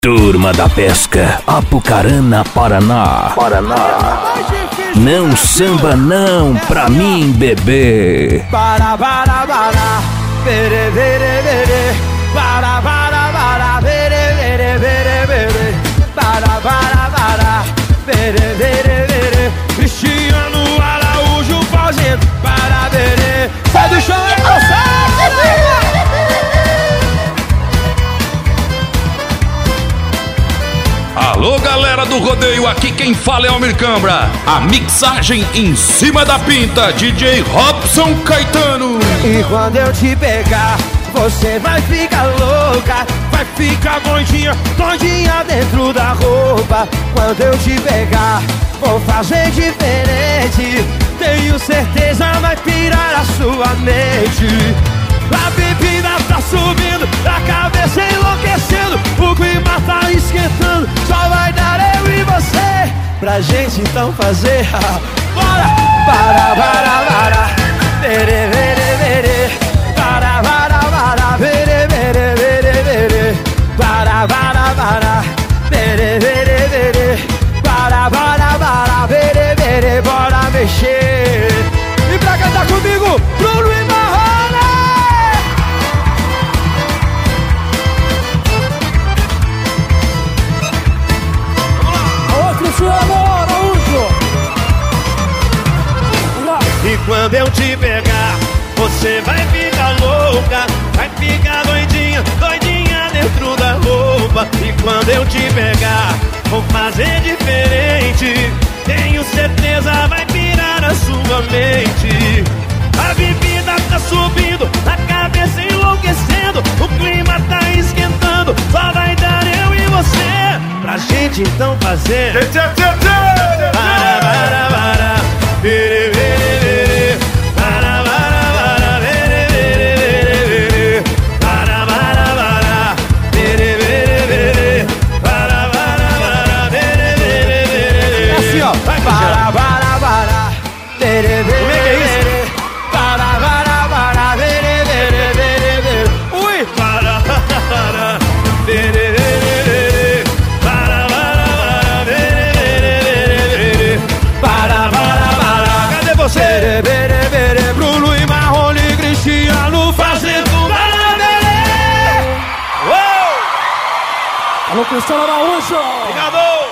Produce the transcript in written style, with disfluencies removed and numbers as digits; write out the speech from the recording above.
Turma da Pesca, Apucarana, Paraná. Não samba não pra mim, bebê. Para, bere, bere, bere. Para, bere, bere, bere, bere. Para, bere, bere, bere. Cristiano Araújo fazendo para bere. Sai do chão e você! Alô, galera do rodeio, aqui quem fala é Almir Cambra. A mixagem em cima da pinta, DJ Robson Caetano. E quando eu te pegar, você vai ficar louca, vai ficar doidinha, doidinha dentro da roupa. Quando eu te pegar, vou fazer diferente. Tenho certeza vai pirar a sua mente. A bebida tá subindo, a cabeça enlouquecendo, o clima tá esquentando, só vai dar eu e você pra gente então fazer. Bora! Para, bere, bere, bere. Para, bere, bere, bere, bere. Para, bere, bere, bere. Para, bere, bere, bora mexer. E pra cantar comigo, Bruno e Marrone. E quando eu te pegar, você vai ficar louca, vai ficar doidinha, doidinha dentro da roupa. E quando eu te pegar, vou fazer diferente. Tenho certeza vai pirar a sua mente. A bebida tá subindo, a cabeça enlouquecendo, o clima tá esquentando, só vai dar eu e você pra gente então fazer. Para, bere, bere, bere. Para, bere, bere, bere. Para, bere, bere, bere. Para, bere, bere, bere. É assim, ó. Vai, para, bere, bere, bere. Para, bere, bere, bere, bere. Ui! Para, bere, bere, bere. Para, bere, bere, bere. Para, cadê você? Bere, bere, bere. Bruno e Marrone, Cristiano fazendo para bere. Uou! Alô, Cristiano Araújo! Obrigado!